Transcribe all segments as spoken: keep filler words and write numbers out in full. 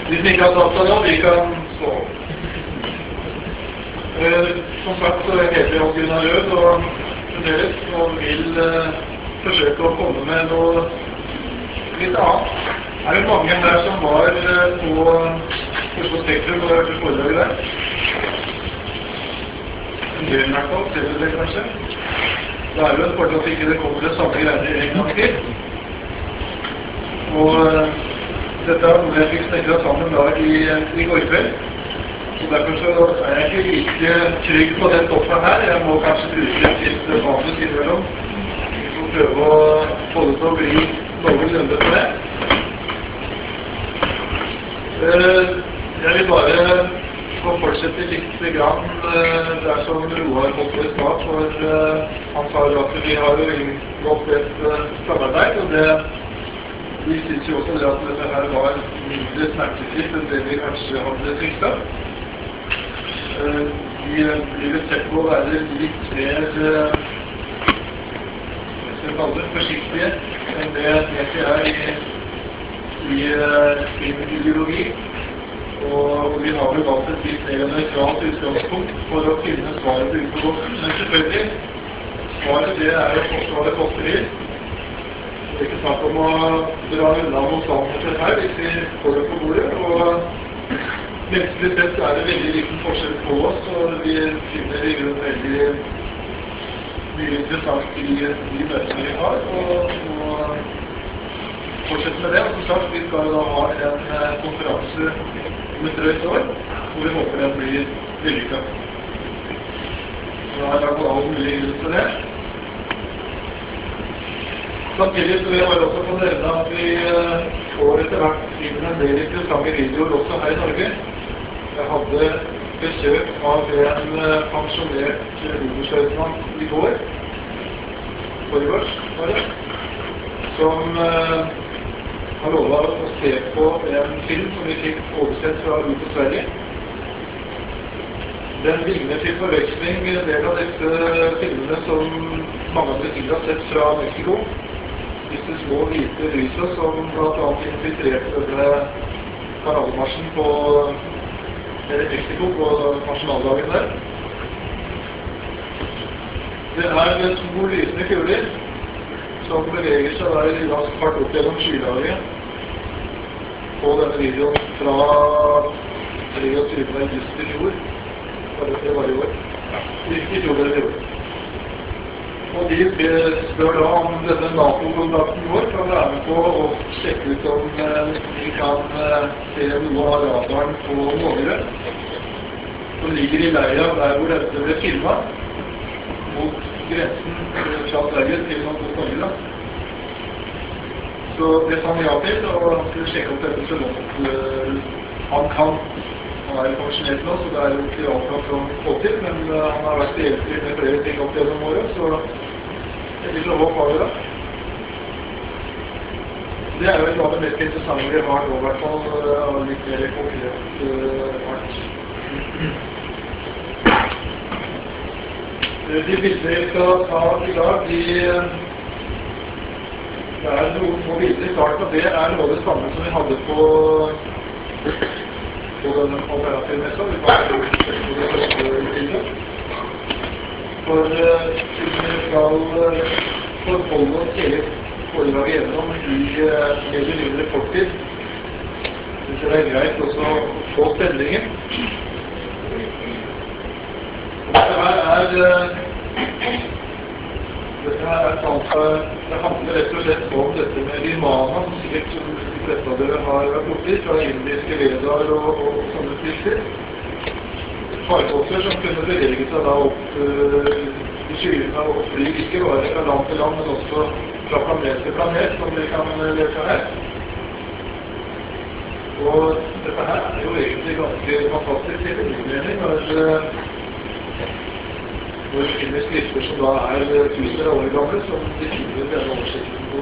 De som ikke har satt seg nå, de kan stå opp. Eh, som sagt så heter jeg Hans Gunnar Rød og fremdeles og vil eh, forsøke å komme med noe litt annet. Er det mange her som var eh, på Oslo Spektrum og hørte foredraget der? En del i hvert fall, ser du det kanskje? Det er jo en fordel at ikke det kommer det samme greiene en gang til. Og eh, dette er noe jeg fikk snekret sammen da i, i går kveld. Så derfor så er jeg ikke like trygg på den stoffet her. Jeg må kanskje bruke et litt manus innimellom. Vi får prøve å få det til å bli noenlunde på det. Jeg vil bare få fortsette litt grann der som Roar holdt på i start, for han sa jo at vi har jo inngått et samarbeid, og det vi synes jo også det at dette her var mindre smertefritt enn det vi kanskje hadde fryktet. Vi blir sett på å være litt mer jeg skal kalle det forsiktige enn det egentlig er i, i sin ideologi. Og vi har jo valgt et litt mer nøytralt utgangspunkt for å finne svaret på utgangspunkten. Men selvfølgelig, svaret det er jo Forsvaret koster litt. Det er ikke snakk om å dra unna motstandere her hvis vi får det på bordet. Og menneskelig sett så er det veldig liten forskjell på oss, og vi finner i grunnen veldig mye interessant i de møtene vi har. Og, og fortsette med det. Og som sagt, vi skal da ha en konferanse om et drøyt år, hvor vi håper den blir vellykket. Så da har jeg lagt all mulig grunn til det. Samtidig så vil jeg bare også få nevne at vi får etter hvert inn en del interessante videoer også her i Norge. Jeg hadde besøk av en pensjonert oberstløytnant i går, forrige års, var det, som uh, har lovet å se på en film som vi fikk oversett fra ut i Sverige. Den ligner til forveksling en del av disse filmene som mange av dere sikkert har sett fra Mexico. Disse små hvite lyset som blant annet infiltrerte denne parademarsjen på eller Mexico på nasjonaldagen der. Det er to lysende kuler som beveger seg der i rask fart opp gjennom skylaget på denne videoen fra treogtyvende august i fjor. Det var i år. I fjor eller i år. Og de spør da om denne NATO-kontakten vår kan være med på å sjekke ut om vi kan se noe av radaren på Mågerø, som ligger i leia der hvor dette ble filmet, mot grensen fra Sverige til Mågerø. Så det sa han ja til, og han skulle sjekke opp dette så langt han kan. Han er pensjonert nå, så det er jo ikke alt han kan få til, men han har vært hjelpelig med flere ting opp gjennom året, så det blir så håp har vi da. Det er jo en av det mest interessante vi har nå, i hvert fall av litt mer konkret uh, art. De bilder vi skal ta i dag, de, det er noen små bilder i starten, og det er noe av det samme som vi hadde på på denne alternativmessa. Vi tar det første bildet. For uh, siden vi skal uh, forholde oss hele foredraget gjennom i uh, mer eller mindre fortid, synes jeg det er greit også å få stemningen. Dette her er uh, dette her er sant, det handler rett og slett om dette med vimana, som sikkert de fleste av dere har vært borti, fra indiske vedaer og, og sånne skrifter. Farkoster som kunne bevege seg da opp uh, i skyene og fly, ikke bare fra land til land, men også fra planet til planet, som dere kan lese her. Og dette her er jo egentlig ganske fantastisk i min mening, når uh, hvor vi finner skrifter som da er tusener år gamle, som de finner denne oversikten på.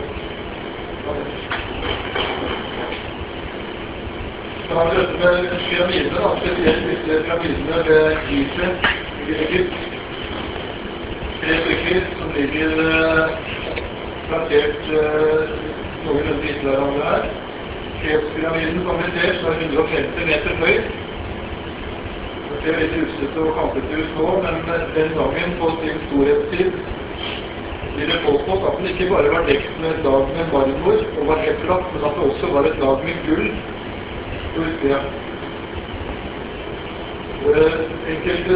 Så har vi dette med pyramidene, da, spesielt disse pyramidene ved Gizeh i Egypt. Tre stykker som ligger uh, plassert uh, noenlunde inntil hverandre her. Keopspyramiden som vi ser, som er hundre og femti meter høy. Det ser litt rustete og kantete ut nå, men den gangen på sin storhetstid blir det påstått at den ikke bare var dekt med et lag med marmor og var helt flatt, men at det også var et lag med gull på utsida. Enkelte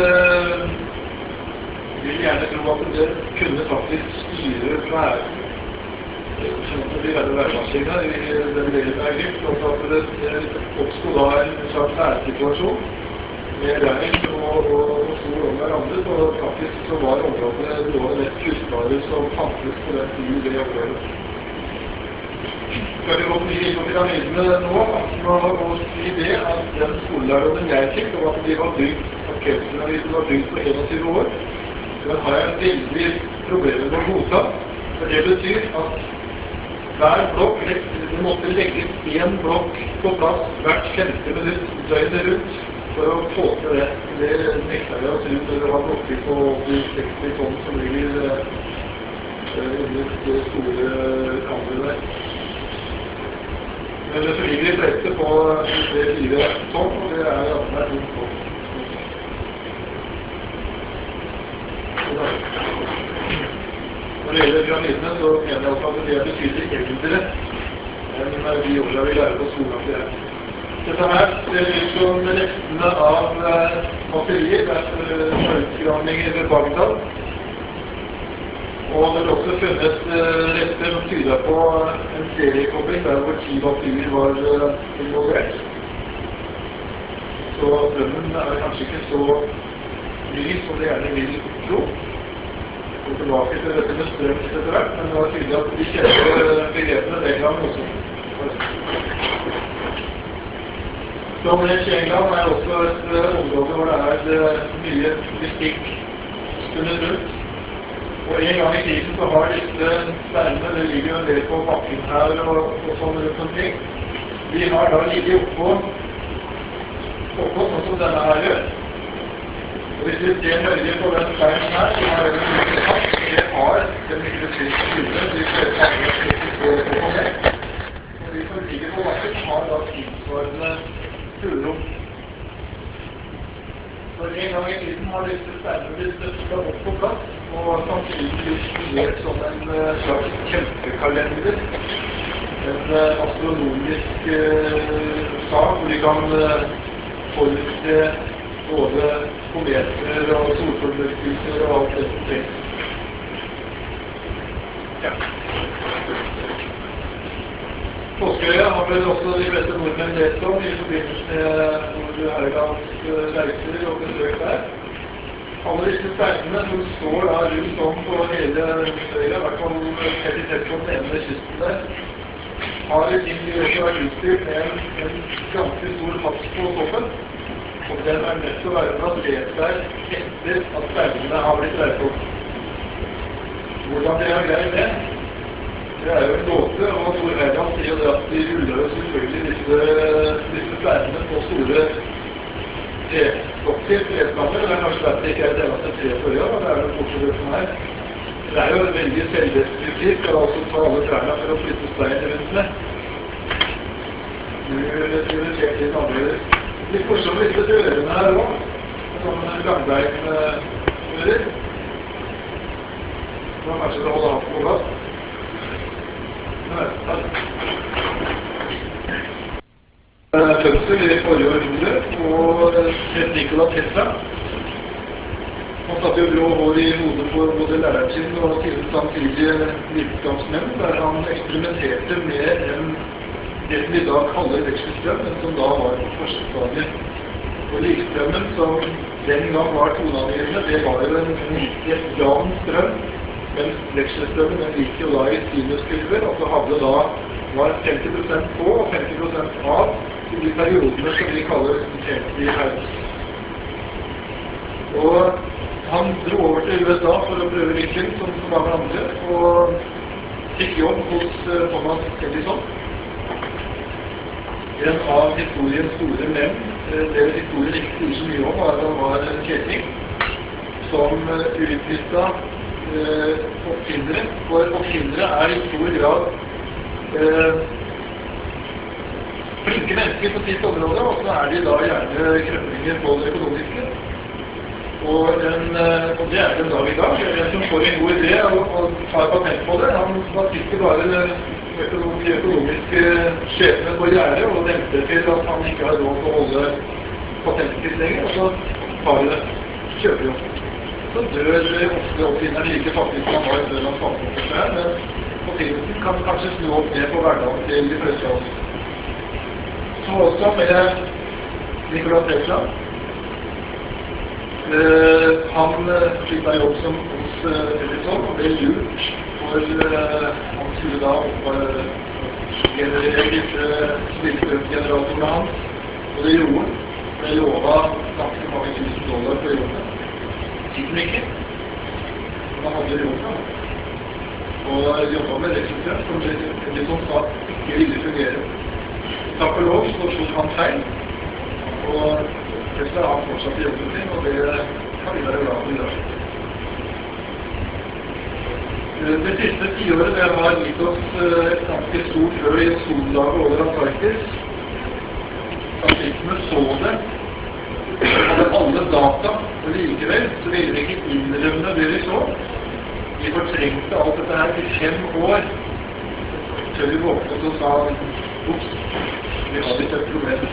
vil gjerne tro at det kunne faktisk styre væren, sånn at det blir veldig værmaskiner i den delen av Egypt, og at det oppstod da en slags værsituasjon med regn og, og, og sol om hverandre, så faktisk så var området noe av det mest kustbare som fantes på den tiden i det området. Skal vi gå mye inn på pyramidene nå, og si det at den skolelærdom jeg fikk, om at de var bygd, at Keopspyramiden var bygd på tjueen år, den har jeg veldig problemer med å godta, for det betyr at hver blokk, det måtte legges en blokk på plass hvert femte minutt døgnet rundt, for å få til det. Det nekter jeg å tro når det var blokker på åtti til seksti tonn som ligger under det store kammeret der. Men det ligger de fleste på tre til fire tonn, og det er altså et rundt tonn. Når det gjelder pyramidene, så mener jeg også at det er betydelig eldre enn de årene vi lærer på skolen at det er. Dette her ser ut som restene av materier etter utgravninger ved Bagdad. Og det ble også funnet rester som tyder på en seriekobling der hvor ti batterier var involvert. Så strømmen er kanskje ikke så ny som det gjerne vil tro. Og tilbake til dette med strøm etter hvert, men det var tydelig at de kjente begrepene den gangen også. Stonehenge i England er også et område hvor det er mye mystikk spunnet rundt. Og en gang i tiden så har disse steinene, det ligger jo en del på bakken her og, og sånn rundt omkring, de har da ligget oppå, oppå sånn som denne her gjør. Og hvis vi ser nøye på den steinen her, så har den mye fast, og det har den mye trist skylde, de fleste andre som ikke står på på meg. Og de som ligger på bakken har da tilsvarende hulrom. Så en gang i tiden har disse steinene blitt støttet opp på plass, og sannsynligvis fungert som en slags kjempekalender. En astronomisk sak hvor de kan forutse både kometer og solformørkelser og alt det som trengs. Ja. Påskeøya har vel også de fleste nordmenn lest om i forbindelse med Nord Erlands reiser og besøk der. Alle disse steinene som står da rundt om på hele øya, i hvert fall trettiseks på den ene kysten der, har i sin tid også vært utstyrt med en, en ganske stor hatt på toppen. Og den er nødt til å være plassert der etter at steinene har blitt reist opp. Hvordan de har greid det? Det er jo en gåte, og Tor Erland sier jo det at de ruller jo selvfølgelig disse, disse steinene på store trestokker, trestammer. Det er kanskje derfor det ikke er et eneste tre på øya, men det er jo bortsett det som er. Det er jo veldig selvdestruktivt å altså ta alle trærne for å flytte steinen rundt med. Nå driver det helt litt annerledes. Litt morsomt disse dørene her også, sånne langbein-dører. Så kanskje det holder hatt på plass. Fødsel i forrige århundre, og Sint Nikola Tesla. Han satte jo grå hår i hodet på både læreren sin og sine samtidige vitenskapsmenn, der han eksperimenterte med en, det som vi da kaller vekselstrøm, men som da var på første stadiet. Og likstrømmen som den gang var toneangivende, det var jo en, en helt jevn strøm, mens vekselstrømmen den gikk jo da i sinuskurver, og så hadde da var femti prosent på og femti prosent av i de periodene som vi kaller femti hertz. Og han dro over til U S A for å prøve lykken, som så mange andre, og fikk jobb hos Thomas Edison. En av historiens store menn, det historien ikke sier så mye om, var at han var en kjetting som utnyttet eh, oppfinnere, for oppfinnere er i stor grad eh, flinke mennesker på sitt område, og så er de da gjerne krøpninger på det økonomiske. Og, en, og det er den dag i dag. En som får en god idé og, og tar patent på det, han da sitter bare de økonomiske sjefene på gjerdet og venter til at han ikke har råd til å holde patentet lenger, og så tar de det, kjøper de opp. Så dør ofte oppfinneren like fattig som han var før han fant opp det her, men oppfinnelsen kan kanskje snu opp ned på hverdagen til de fleste av oss. Så også med Nikola Tesla. Uh, han fikk da jobb som hos uh, Edison og ble lurt, for uh, han skulle da oppgenerere disse spillstrømgeneratorene hans, og det gjorde han. Ble lovet ganske mange tusen dollar på jobben. Fikk han ikke. Han hadde jobben, og jobbet med elektrostrøm som Edison sa ikke ville fungere. Takk og lov så slog han feil, og Tesla har fortsatt jobben sin, og det kan vi være glad for i dag. Det siste tiåret det har gitt oss et ganske stort høl i ozonlaget over Antarktis. Fascisme så det, hadde alle data, og likevel så ville vi ikke innrømme det vi så. Vi fortrengte alt dette her i fem år, før vi våknet og sa, ups, vi har litt et problem.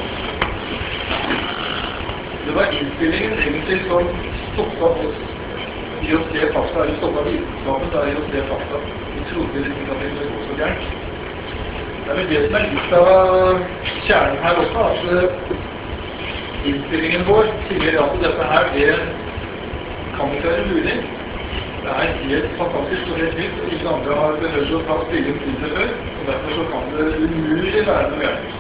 Det var innstillingen egentlig som stoppet oss i å se fakta, eller stoppet vitenskapen da i å se fakta. Vi trodde liksom ikke at det ville gå så gærent. Det er vel det som er litt av kjernen her også, at innstillingen vår sier at dette her, det kan ikke være mulig. Det er helt fantastisk og helt nytt, og ingen andre har behøvd å ta stilling til det før, og derfor så kan det umulig være noe gærent.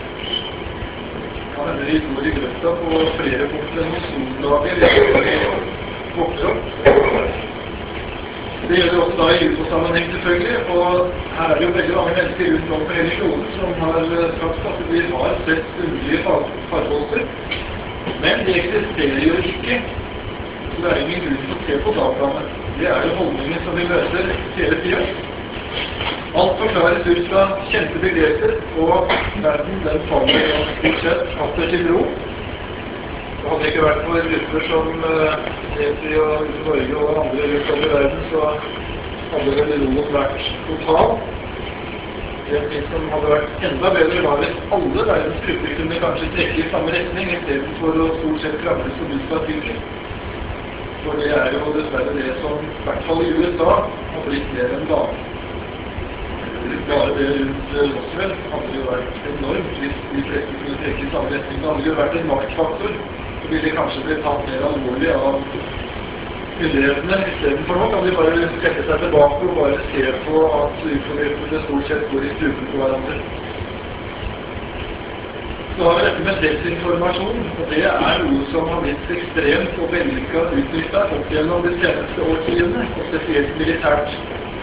Han ender i går i grøfta på flere punkter enn ozonlager vokser opp. Det gjelder også da i UFO-sammenheng selvfølgelig, og her er det jo veldig mange mennesker rundt om på hele kloden som har sagt at vi har sett underlige farbolser, men de eksisterer jo ikke, så det er ingen grunn til å se på dataene. Det er jo holdningen som vi møter hele tiden. Alt forklares ut fra kjente begreper, og verden den faller stort sett atter til ro. Det hadde ikke vært for grupper som Seti og Norge og andre rundt om i verden, så hadde vel roen vært total. Det ting som hadde vært enda bedre var hvis alle verdens grupper kunne kanskje trekke i samme retning, i stedet for å stort sett krangles om utslagsvilken. For det er jo dessverre det som, i hvert fall i U S A, har blitt mer enn vanlig. Bare det rundt Roswell hadde jo vært enormt hvis de fleste kunne trekke i samme retning. Det hadde jo vært en maktfaktor, så ville det kanskje bli tatt mer alvorlig av myndighetene. I stedet for nå kan de bare trekke seg tilbake og bare se på at uforgruppene stort sett går i strupen på hverandre. Så har vi dette med desinformasjon, og det er noe som har blitt ekstremt og vellykket utnyttet opp gjennom de seneste årtidene, og spesielt militært.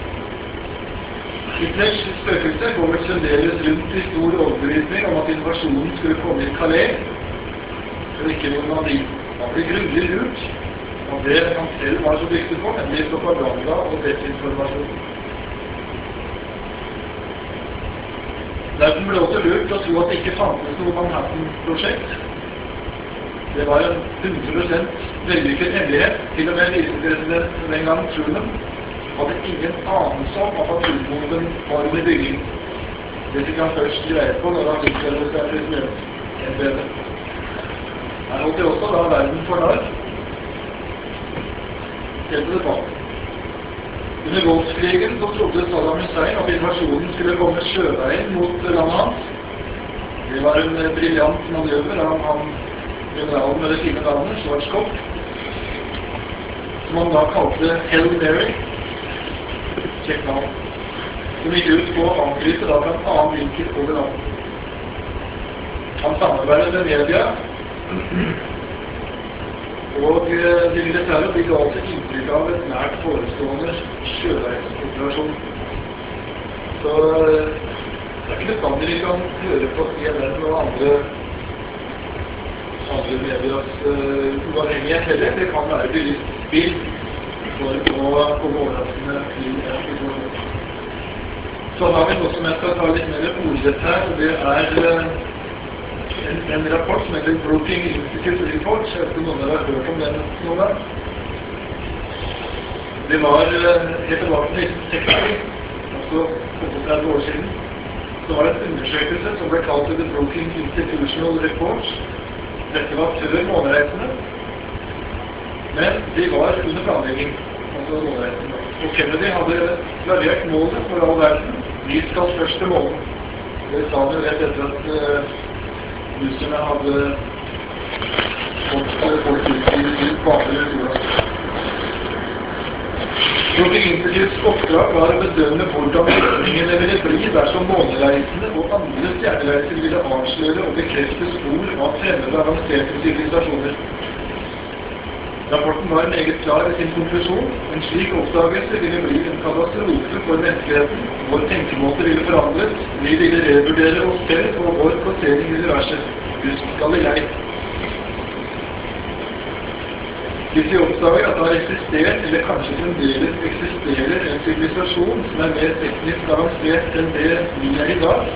Hitlers spøkelse går vel fremdeles rundt i stor overbevisning om at invasjonen skulle komme i Calais, og ikke Normandie. Han ble grundig lurt av det han selv var så dyktig på, nemlig propaganda og desinformasjon. Derfor ble også lurt å tro at det ikke fantes noe Manhattan-prosjekt. Det var en hundre prosent vellykket hemmelighet. Til og med visepresident den gang Truman hadde ingen anelse om at atombomben var under bygging. Det fikk han først greie på når han utførte seg presidentsembetet. Her holdt det også da verden for narr. Helt til det falt. Under Golfkrigen så trodde Saddam Hussein at invasjonen skulle komme sjøveien mot landet hans. Det var en briljant manøver av han generalen med det fine navnet, Schwarzkopf, som han da kalte Hail Mary. Kjekk navn. Som gikk ut på å angripe da fra en annen vinkel over landet. Han samarbeidet med media, og de militære fikk altså inntrykk av et nært forestående sjøveioperasjon. Så det er ikke bestandig vi kan høre på C N N og andre, andre medias uh, uavhengighet heller. Det kan være bevisst spill for å komme overraskende til en situasjon. Så har vi noe som jeg skal ta litt mer ordrett her, og det er en, en rapport som heter Brookings Institute Report. Jeg vet ikke om noen av dere har hørt om den noen gang. Det var helt tilbake til nitten seksti, altså tretti år siden. Så var det en undersøkelse som ble kalt The Brookings Institutional Report. Dette var før månereisene, men de var under planlegging, altså månereisene. Og Kennedy hadde klarert målet for all verden. Vi skal først til månen. Det sa han jo rett etter at uh, russerne hadde fått uh, folk ut i baner i jorda. Brookings Institutes oppdrag var å bedømme hvordan virkningene ville bli dersom månereisene og andre stjernereiser ville avsløre og bekrefte spor av fremmede avanserte sivilisasjoner. Rapporten var meget klar i sin konklusjon. En slik oppdagelse ville bli en katastrofe for menneskeheten. Vår tenkemåte ville forandres. Vi ville revurdere oss selv, og vår plassering i universet. Husk Galilei. Hvis vi oppdager at det har eksistert, eller kanskje fremdeles eksisterer, en sivilisasjon som er mer teknisk avansert enn det vi er i dag.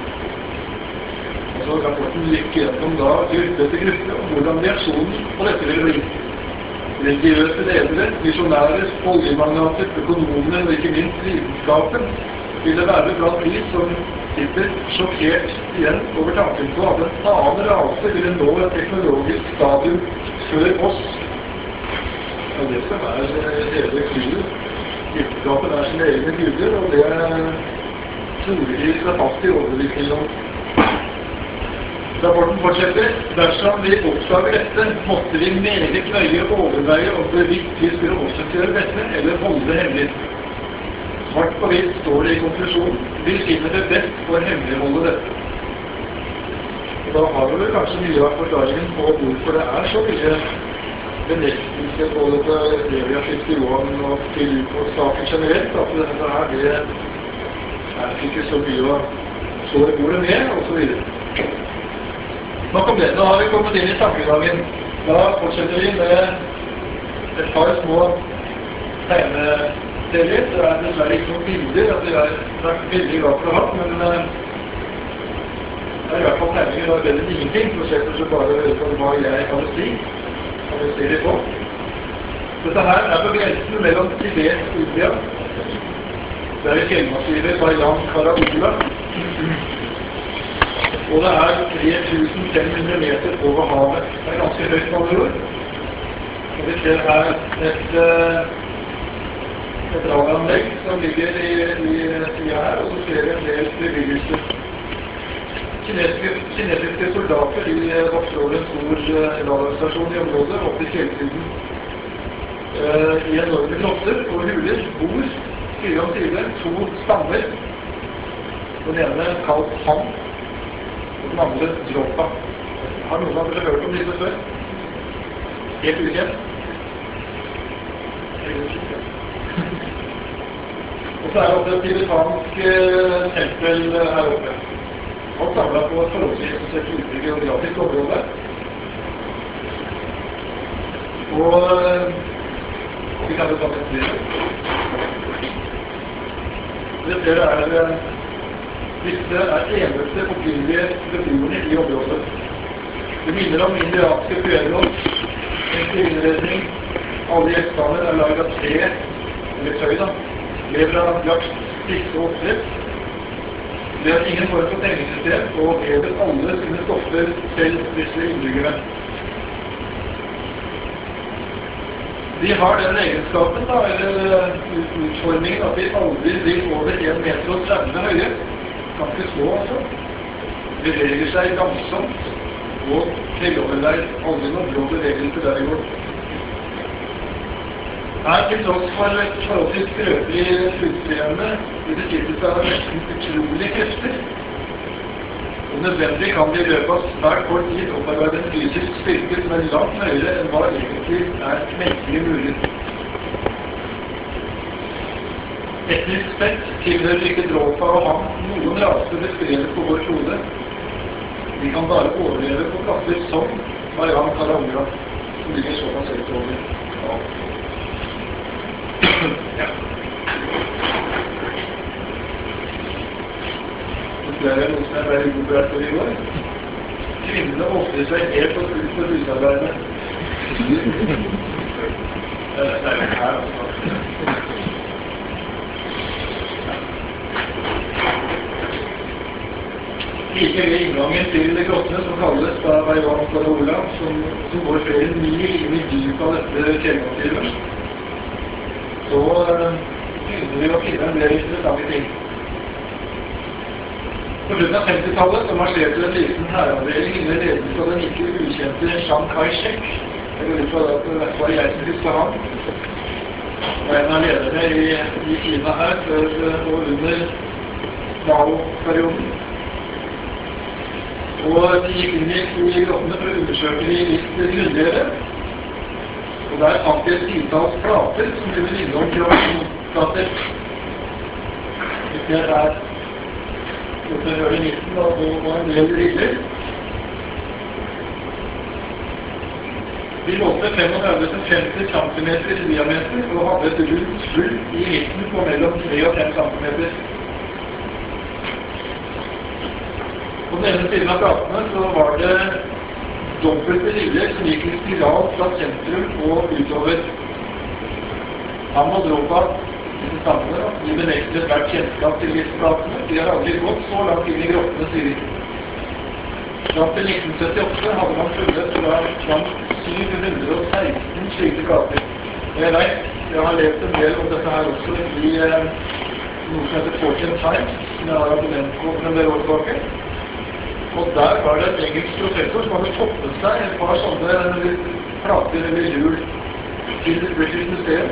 Altså, rapporten gikk gjennom da gruppe etter gruppe om hvordan reaksjonen på dette ville bli. Religiøse ledere, misjonærer, oljemagnater, økonomene og ikke minst vitenskapen ville være blant de som sitter sjokkert igjen over tanken på at en annen rase ville nå et teknologisk stadium før oss. Og det som er hele clouet. Vitenskapen er sine egne guder, og det tror de seg fast i overbevisningen om. Rapporten fortsetter. Dersom vi oppdager dette, måtte vi meget nøye overveie om bevisst vi skulle offentliggjøre dette, eller holde det hemmelig. Svart på hvitt står det i konklusjonen. Vi finner det best for å hemmeligholde dette. Og da har vi vel kanskje mye av forklaringen på hvorfor det er så mye benektelse både til Area femtiåtte og til UFO-saken generelt, at dette her, det er ikke så mye å slå i bordet med, og så videre. Nok om det. Nå har vi kommet inn i tankegangen. Da fortsetter vi med et par små tegneserier. Det er dessverre ikke noen bilder, at det er veldig glad for å ha, men det er i hvert fall tegninger av bedre enn ingenting. Så slipper så bare høre på hva jeg kan si, og vi ser det på. Dette her er på grensen mellom Tibet og India. Det er i fjellmassivet Bayan Karaula. Og det er tre tusen fem hundre meter over havet. Det er ganske høyt på andre ord. Og vi ser her et, et radaranlegg som ligger i, i siden her, og så ser vi en del bebyggelse. Kinesiske, kinesiske soldater de oppstår en stor radarstasjon i området opp i fjellsiden. Eh, I enorme grotter og huler bor side om side to stammer. Den ene kalt Han, og den andre Droppa. Har noen av dere hørt om disse før? Helt ukjent? Og så er det også et tibetansk eh, tempel her oppe. Alt samlet på et forholdsvis lite geografisk område. Og vi kan jo ta et bilde. Det ser det er disse er eneste opprinnelige beboerne i området. Det minner om indianske pueblos, en innredning. Alle gjenstander er laget av tre, eller tøy da, lever av jakt, fiske og oppdrett. Det er ingen form for pengesystem, og hever alle sine stoffer selv, disse innbyggerne. De har den egenskapen, da, eller utformingen, at de aldri blir over en meter og tretti høye. Ganske små, altså. Beveger seg langsomt, og fremoverleid aldri noen blå bevegelse der i går. Her, til tross for et forholdsvis skrøpelig utseende, i besittelse av nesten utrolige krefter. Og nødvendig kan de i løpet av svært kort tid opparbeide en fysisk styrke som er langt høyere enn hva egentlig er menneskelig mulig. Etnisk sett tilhører ikke Droppa og Han noen raser beskrevet på vår klode. De kan bare overleve på plasser som Bayan Karaula, som ligger såpass høyt over. Ja. Ja. konkludere noe som jeg ble uberert for i går. Kvinnene ofrer seg helt og fullt for husarbeidet. Det er jo her, altså. Like ved inngangen til grottene, som kalles da Vaivan Karaola, som, som går flere mil inn i dypet av dette fjellmassivet, så begynner vi å finne en del interessante ting. På slutten av femtitallet så marsjerte en liten hæravdeling under ledelse av den ikke ukjente Chiang Kai-shek. Jeg går ut fra at det var jeg som husker han. Og en av lederne i, i Kina her før og under Mao-perioden. Og de gikk inn i, i grottene for å undersøke de litt grundigere. Og der fant de et titalls plater som kunne minne om gravasjonsplater. Vi ser her oppe i midten og, og en del riller. De målte femogtredive til femti centimeter i diameter og hadde et rundt hull i midten på mellom tre og fem centimeter. På den ene siden av platene så var det dobbelte riller som gikk i spiral fra sentrum og utover. Amadropa, disse stammene, de benekter hvert kjennskap til disse platene. De har aldri gått så langt inn i grottene, sier de. Fram til nitten syttiåtte hadde man funnet fra fram syv hundre og seksten slike plater. Jeg vet, jeg har lest en del om dette her også i eh, noe som heter Fortune Times, som jeg har abonnent på for en del år tilbake. Og der var det en engelsk professor som hadde fått med seg et par sånne plater eller hjul til British Museum.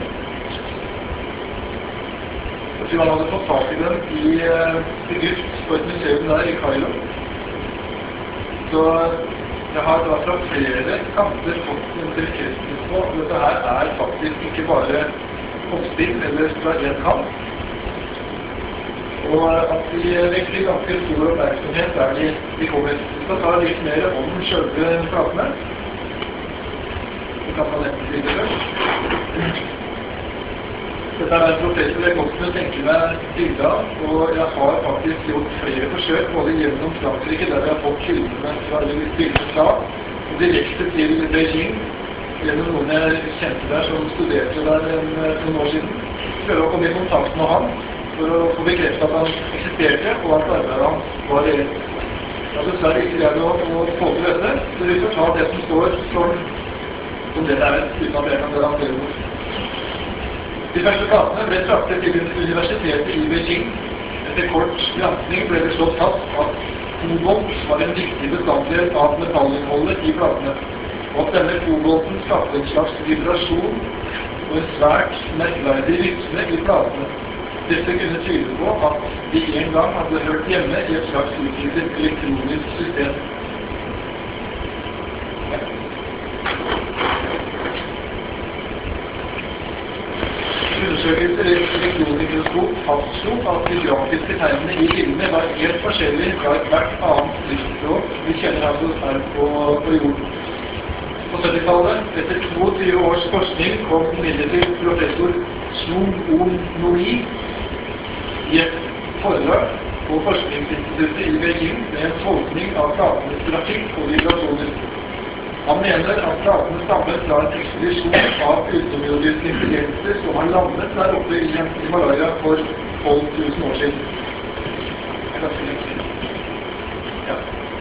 Jeg tror han hadde fått tak i dem i Egypt på et museum der i Kairo. Så jeg har da fra flere kanter fått en bekreftelse på at dette her er faktisk ikke bare oppspill eller fra en kant. Og at de vekker ganske stor oppmerksomhet der de, de kommer. Vi skal ta litt mer om selve platene. Vi kan ta dette bildet først. Dette er en professor jeg godt kunne tenke meg bildet av, og jeg har faktisk gjort flere forsøk, både gjennom Frankrike, der jeg har fått bildene fra, bildene fra, og direkte til Beijing, gjennom noen jeg kjente der som studerte der en, noen år siden. Prøve å komme i kontakt med han, for å få bekreftet at han eksisterte, og at arbeidet hans var reelt. Jeg har dessverre ikke greid å få til dette, så vi får ta det som står som, som det er, uten at jeg kan garantere noe. De første platene ble fraktet til universitetet i Beijing. Etter kort granskning ble det slått fast at kobolt var en viktig bestanddel av metallinnholdet i platene, og at denne kobolten skapte en slags vibrasjon og en svært merkverdig rytme i platene. Dette kunne tyde på at de en gang hadde hørt hjemme i et slags utviklet elektronisk system. Undersøkelser i elektronmikroskop fastslo at de grafiske tegnene i bildene var helt forskjellige fra hvert annet skriftspråk vi kjenner altså her på, på jorden. På syttitallet, etter tjueto års forskning, kom imidlertid professor Sung-Oon Noi i et foredrag på Forskningsinstituttet i Beijing med en tolkning av platenes grafikk og vibrasjoner. Han mener at platene stammer fra en ekspedisjon av utenomjordiske intelligenser som har landet der oppe i Himalaya for tolv tusen år siden. Det er ganske lenge siden. Ja.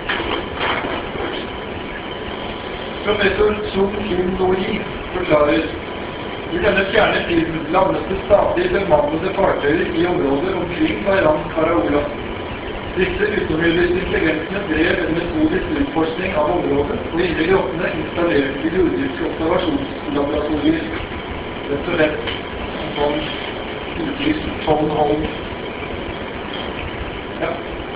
Professor Sung-Oon Noi forklarer: i denne fjerne tiden landet det stadig bemannede fartøyer i området omkring Vaivan Karaola. Disse utenomjordiske intelligensene drev en metodisk utforskning av området, og inne i grottene installerte de jordiske observasjonslaboratorier. Rett og slett en sånn utvist townhall. Ja.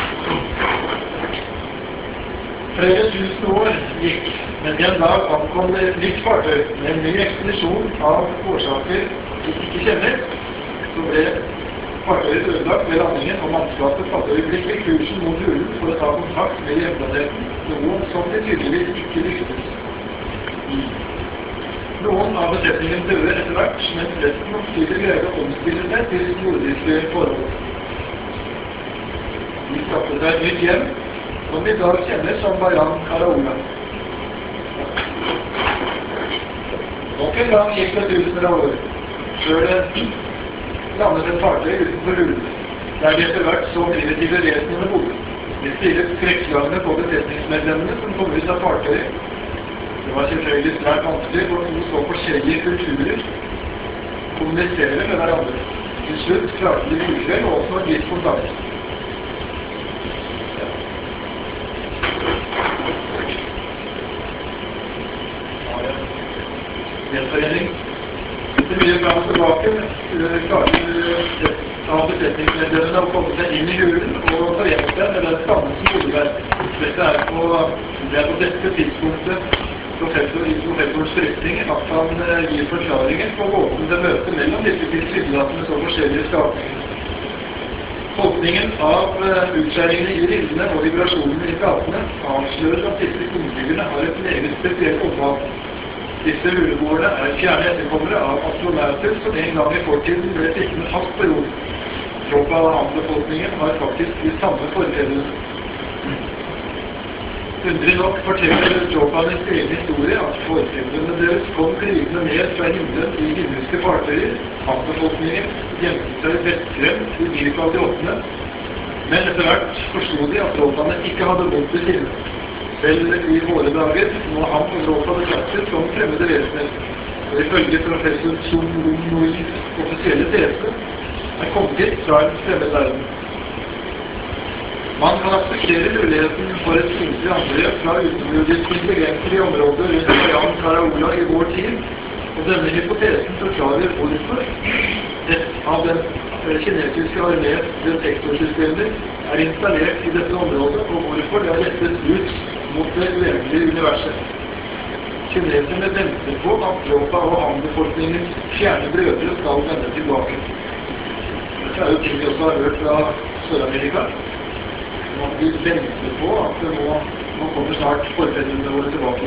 Flere tusen år gikk, men en dag ankom det et nytt fartøy med en ny ekspedisjon av årsaker vi ikke kjenner. Så ble fartøyet ødelagt ved landingen, og mannskapet satte øyeblikkelig kursen mot hulen for å ta kontakt med hjemplaneten, noe som det tydeligvis ikke lyktes i. Noen av besetningen døde etter hvert, mens resten omsider greide å omstille seg til jordiske forhold. De De skapte seg et nytt hjem, som vi i dag kjenner som Bayan Karaola. Nok en gang gikk det tusener av år, før det landet et fartøy utenfor Lule, der de etter hvert så primitive vesenene bodde. De stirret skrekkslagene på besetningsmedlemmene som kom ut av fartøyet. Det var selvfølgelig svært vanskelig for to så forskjellige kulturer kommunisere med hverandre. Til slutt klarte de likevel å oppnå en viss kontakt. Gjenforening. Etter mye fram og tilbake klarte av besetningsmedlemmene å komme seg inn i hulen og forene seg med den stammen som bodde der. Dette er på, det er på dette tidspunktet professor i professors beretning at han gir forklaringer på måten det møter mellom disse tilsynelatende så forskjellige skapninger. Tolkningen av utskjæringene i rillene og vibrasjonene i gatene avslører at disse innbyggerne har et meget spesielt opphav. Disse huleboerne er fjerne etterkommere av astronauter som en gang i fortiden ble sittende fast på jorden. Troppa av havbefolkningen har faktisk de samme forfedrene. Underlig nok forteller Tropanes egen historie at forfedrene deres kom krigende ned fra himmelen i himmelske fartøyer. Havbefolkningen gjemte seg vettskremt i virk av de åttende, men etter hvert forstod de at Tropane ikke hadde vondt i sinne. Selv i våre dager må han og Tropa betraktes som fremmede vesener, og ifølge professor Chung Lung-Nuis offisielle tese er kommet hit fra en fremmed verden. Man kan akseptere muligheten for et fiendtlig angrep fra utenjordiske intelligenter i området rundt Bayan Karaola i vår tid, og denne hypotesen forklarer hvorfor et av den kinesiske armés detektorsystemer er installert i dette området, og hvorfor det er rettet ut mot det uendelige universet. Kineserne venter på at Tropa og han-befolkningens fjerne brødre skal vende tilbake. Dette er jo ting vi også har hørt fra Sør-Amerika. Man vil vente på at det nå, nå kommer snart forfedrene våre tilbake.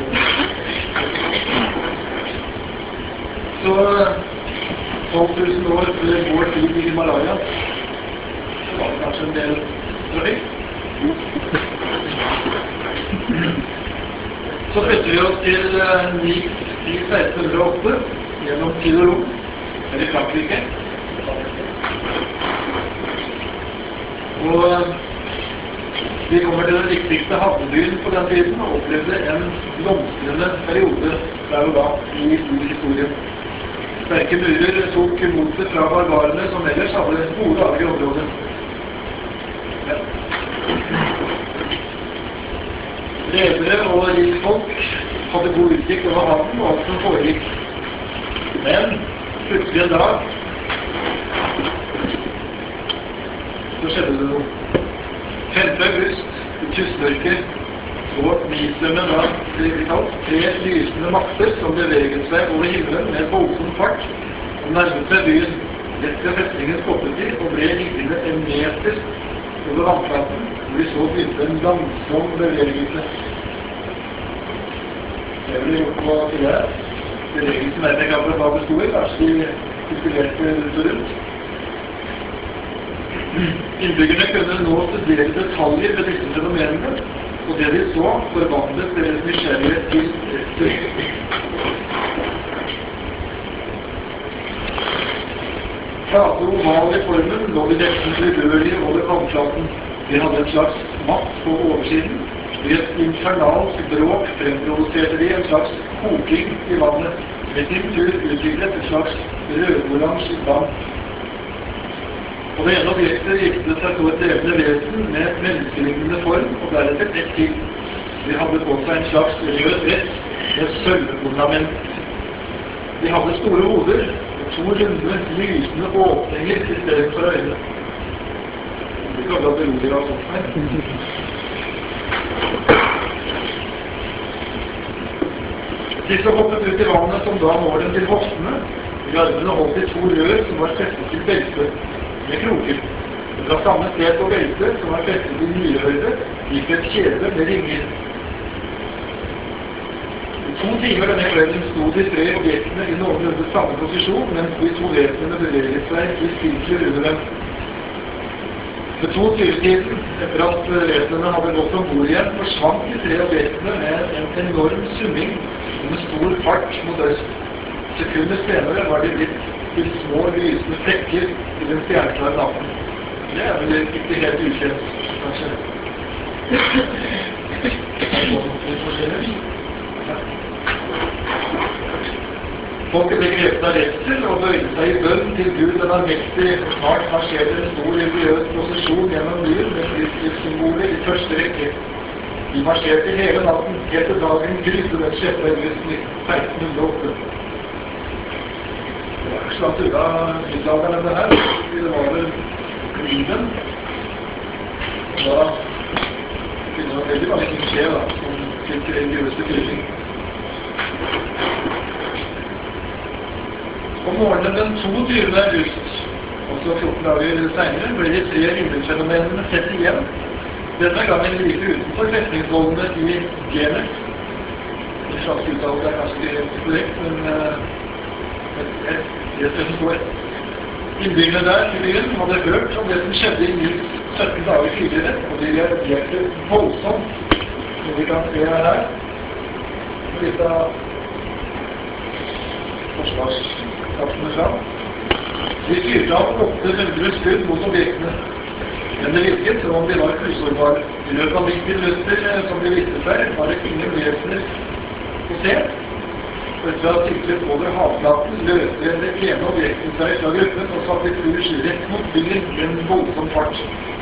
Så tolv tusen år før vår tid i Himalaya, så var det kanskje en del trafikk. Så flytter vi oss til seksten hundre og åtte gjennom tid og rom, eller Frankrike. Og vi kommer til den viktigste havnebyen på den tiden og opplevde en blomstrende periode der og da i historien. Sterke murer tok motet fra barbarene som ellers hadde gode dager i området. Ja. Redere og riksfolk hadde god utsikt over havnen og alt som foregikk. Men plutselig en dag så skjedde det noe. femte august, i kystmørket, så viste med da, det blir kalt, tre lysende makter som beveget seg over himmelen med voldsom fart og nærmet seg byen rett ved festningens koppertid og ble liggende en meter over vannflaten, hvor vi så begynte en langsom bevegelse. Det ble gjort på siden her. Bevegelsen vet jeg ikke akkurat hva bestod i, kanskje de sirkulerte rundt og rundt. Innbyggerne kunne nå studere detaljer ved disse fenomenene, og det de så forvandlet deres nysgjerrighet til redsel. Flate og oval i formen lå de nesten ubørlige over vannflaten. De hadde en slags matt på oversiden. I et infernalt bråk fremproduserte de en slags koking i vannet, som i sin tur utviklet et slags rødoransje vann. På det ene objektet viste det seg så et levende vesen med menneskelignende form, og deretter ett til. De hadde på seg en slags rød dress med sølvornament. De hadde store hoder og to runde, lysende åpninger i stedet for øyne. Det kan bli at det rolig av sånt her. Disse hoppet ut i vannet som da når dem til hoftene. De armene holdt i to rør som var festet til beltet med kroker. Fra samme sted på beltet, som var festet i nyrehøyde, gikk det et kjede med ringer. I to timer denne kvelden sto de tre objektene i noenlunde samme posisjon, mens de to vesenene beveget seg i sirkler under dem. Ved to-tiden, etter at vesenene hadde gått om bord igjen, forsvant de tre objektene med en enorm summing og med stor fart mot øst. Sekunder senere var de blitt til små lysende flekker i den stjerneklare natten. Det er vel ikke helt ukjent, kanskje. Folket ble grepet av redsel og bøyde seg i bønn til Gud den allmektige, og snart marsjerte en stor religiøs prosesjon gjennom byen med kristssymboler i første rekke. De marsjerte hele natten, helt til dagen grydde den sjette august seksten hundre og åtte. Det var ikke slags unna middelalderen enn det her, fordi det var vel Bibelen. Da kunne det veldig mange ting skje da, som fikk religiøs betydning. På morgenen den to-og-tyvende august, altså fjorten dager senere, ble de tre himmelfenomenene sett igjen. Denne gangen like utenfor festningsvollene i Genes. Den slags uttale er kanskje ikke helt korrekt, men uh, det er det som står. Innbyggerne der i byen hadde hørt om det som skjedde i Nils sytten dager tidligere, og de reagerte voldsomt, som vi kan se her. Litt av forsvarskappene fram. De fyrte av åtte hundre skudd mot objektene, men det virket som om de var usårbare. I løpet av nitti minutter, som det viste seg, var det ingen vesener å se. Og etter å ha syklet over havflaten løste det ene objektet seg fra gruppen og satte kurs rett mot byen i en voldsom fart.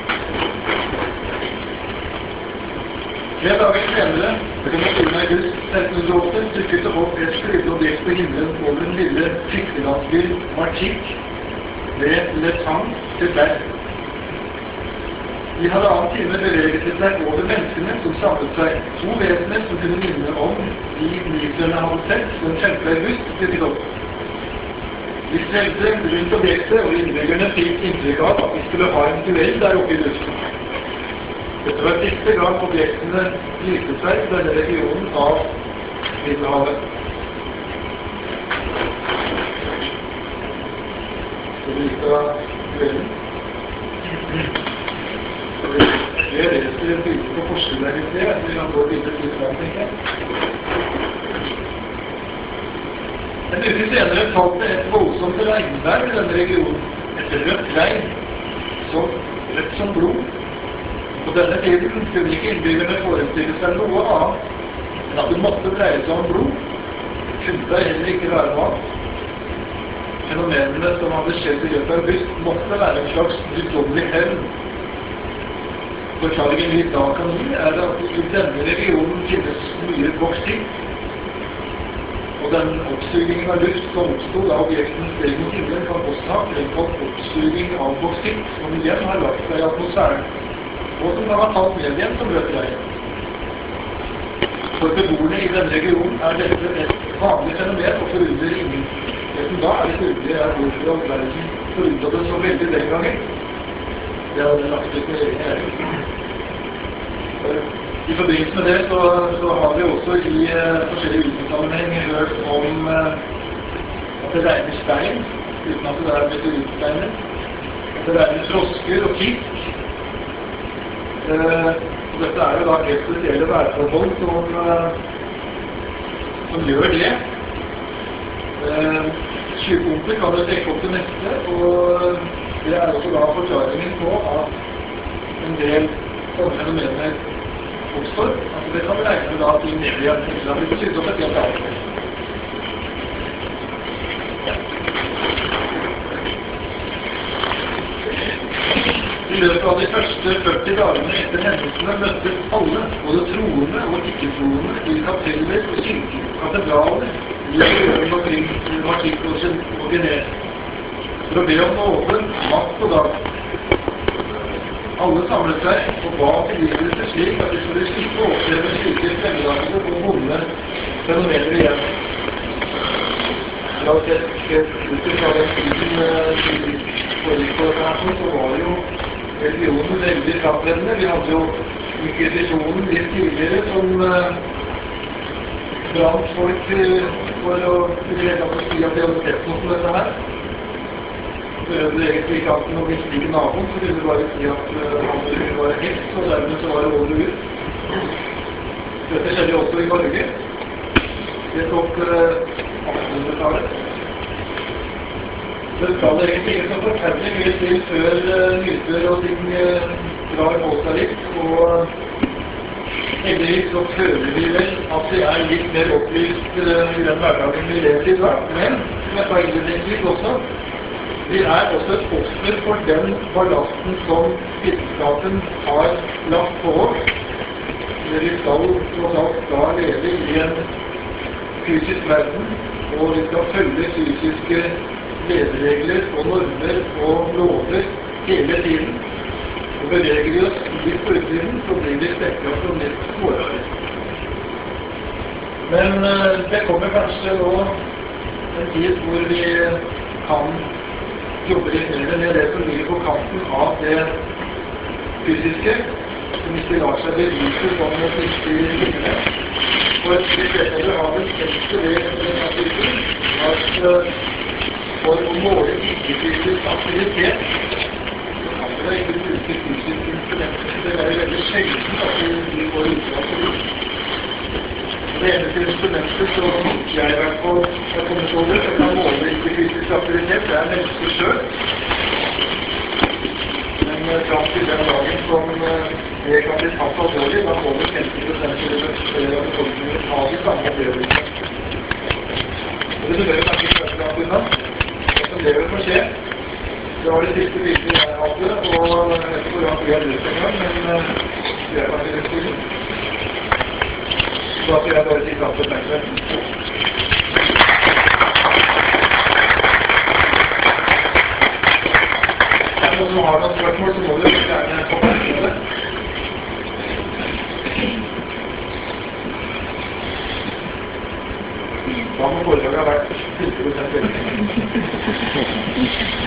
Tre dager senere, den tjuende august seksten hundre og åtte, dukket det opp et flyvende objekt på himmelen over den lille fiskelandsbyen Martinique ved Letang til Berg. I halvannen time beveget det seg over menneskene som samlet seg. To vesener som kunne minne om de niserne hadde sett den femte august dukket opp. De svevde rundt objektet, og innbyggerne fikk inntrykk av at de skulle ha en duell der oppe i luften. Dette var siste gang objektene viste seg i denne regionen av Middelhavet. Skal vi vise duellen? Jeg leser et bilde på forsiden der i sted, så vi kan gå bildet litt fram, tenker jeg. En uke senere falt det et voldsomt regnvær i denne regionen. Et rødt regn, som rødt som blod. På denne tiden kunne ikke innbyggerne forestille seg noe annet enn at det måtte dreie seg om blod. Det kunne det heller ikke være noe annet. Fenomenene som hadde skjedd i løpet av august måtte være en slags guddommelig hevn. Forklaringen vi da kan gi er at i denne regionen finnes mye boksitt, og den oppsugingen av luft som oppstod av objektene steg mot himmelen kan også ha fremkalt oppsuging av boksitt, som igjen har lagt seg i atmosfæren, og som kan ha tatt med igjen som rødt regn. For beboerne i denne regionen er dette et vanlig fenomen og forundrer ingen. Det som da er litt underlig er hvorfor all verden forundret det så veldig den gangen. Det hadde lagt ut med egen egen. I forbindelse med det så, så har vi også i uh, forskjellige utensammenheng hørt om uh, at det regner stein, uten at det er meteorittsteiner. At det regner frosker og fisk. Uh, og dette er jo da helt spesielle værforhold som, uh, som gjør det. Uh, Skypunkter kan det trekke opp til neste, og det er også da forklaringen på at en del sånne fenomener oppstår. Altså det kan vi regne med da at de media har blitt sydd opp et helt annet sted. I løpet av de første førti dagene etter hendelsene møttes alle, både troende og ikke-troende, i kapeller og kirker, katedraler, i Øren omkring Martinique og Genes, for å be om nåde, natt og dag. Alle samlet seg og ba om tilgivelse slik at de skulle slippe å oppleve slike fremlagte og vonde fenomener igjen. La oss se ut fra den tiden vi foregikk på dette her, så var jo religionen veldig framtredende. Vi hadde jo inkvisisjonen litt tidligere som brant folk for å si at de hadde sett noe som dette her. behøvde egentlig ikke alltid å mislike naboen, så kunne du bare si at uh, han eller hun var en heks, og dermed så var det over og ut. Dette skjedde også i Norge. Det tok uh, attenhundretallet. Det skal egentlig ikke så forferdelig mye til før uh, myter og ting uh, drar på seg litt, og uh, heldigvis så føler vi vel at vi er litt mer opplyst uh, i den hverdagen vi lever i dag, men som jeg sa innledningsvis også, vi er også et offer for den ballasten som vitenskapen har lagt på oss. Vi skal tross alt da leve i en fysisk verden, og vi skal følge fysiske leveregler og normer og lover hele tiden. Og beveger vi oss litt på utsiden, så blir vi spekket opp og litt sårbare. Men uh, det kommer kanskje nå en tid hvor vi kan jobbe litt mer med det som ligger på kanten av det fysiske, som ikke lar seg bevise som noe viktig tingene. For de fleste har vel kjent det ved denne typen, at uh, for å måle ikke-fysisk aktivitet, så kan det ikke bruke fysiske instrumenter. Det er veldig sjelden at vi får utdrag på det. Det eneste instrumentet som jeg i hvert fall har kommet over, som kan måle ikke-fysisk aktivitet, det er mennesker selv. Men fram til den dagen som det kan bli tatt alvorlig, da må det femti prosent eller flere av befolkningen ha de samme opplevelsene. Og det behøver kanskje ikke være langt unna. Det som det vil få skje, det var det siste bildet jeg hadde, og jeg vet ikke hvor langt vi har løst en gang, men vi er kanskje litt stille. Da skal jeg bare si takk for oppmerksomheten. Er det noen som har noen spørsmål, så må du gjerne få med det. Da må foredraget ha vært hundre prosent veldig.